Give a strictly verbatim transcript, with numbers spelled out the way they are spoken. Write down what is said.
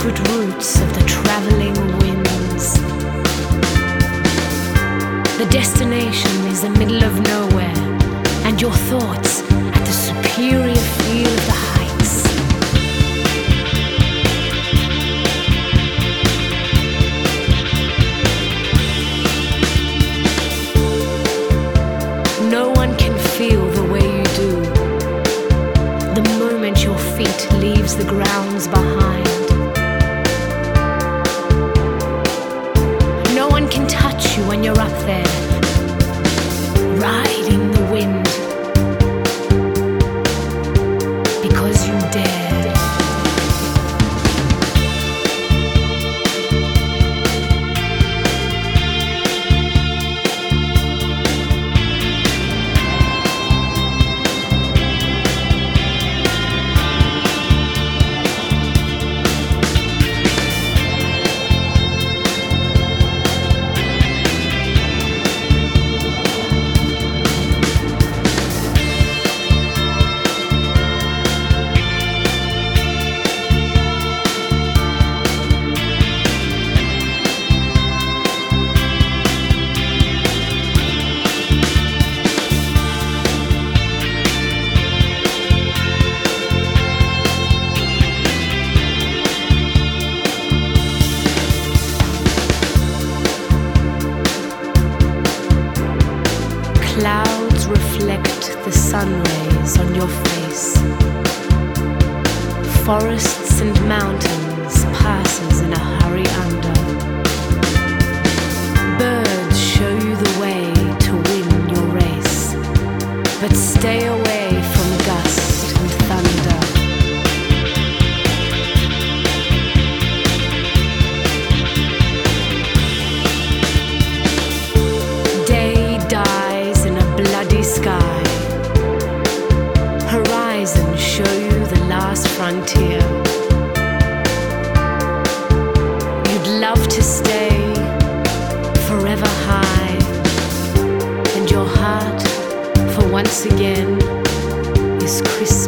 secret roots of the traveling winds. The destination is the middle of nowhere, and your thoughts at the superior feel of the heights. No one can feel the way you do the moment your feet leaves the grounds behind. No one can touch you when you're up there, riding the wind, because you dare. Clouds reflect the sun rays on your face. Forests and mountains passes in a hurry under. Birds show you the way to win your race, but stay away from gust and thunder. Sky, horizon show you the last frontier. You'd love to stay forever high, and your heart, for once again, is crystal.